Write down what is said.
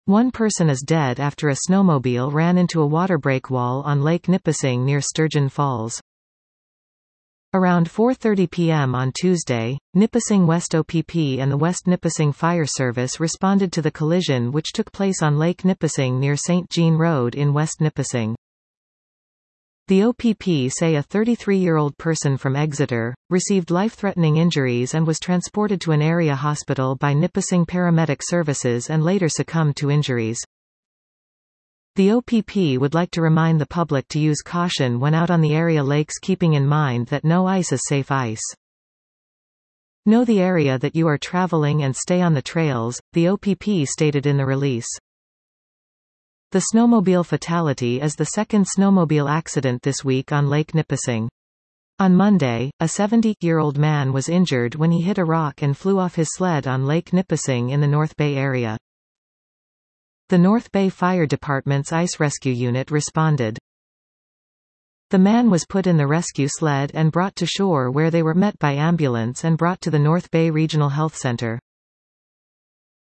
One person is dead after a snowmobile ran into a water break wall on Lake Nipissing near Sturgeon Falls. Around 4:30 p.m. on Tuesday, Nipissing West OPP and the West Nipissing Fire Service responded to the collision which took place on Lake Nipissing near St. Jean Road in West Nipissing. The OPP say a 33-year-old person from Exeter received life-threatening injuries and was transported to an area hospital by Nipissing Paramedic Services and later succumbed to injuries. The OPP would like to remind the public to use caution when out on the area lakes, keeping in mind that no ice is safe ice. Know the area that you are traveling and stay on the trails, the OPP stated in the release. The snowmobile fatality is the second snowmobile accident this week on Lake Nipissing. On Monday, a 70-year-old man was injured when he hit a rock and flew off his sled on Lake Nipissing in the North Bay area. The North Bay Fire Department's Ice Rescue Unit responded. The man was put in the rescue sled and brought to shore where they were met by ambulance and brought to the North Bay Regional Health Center.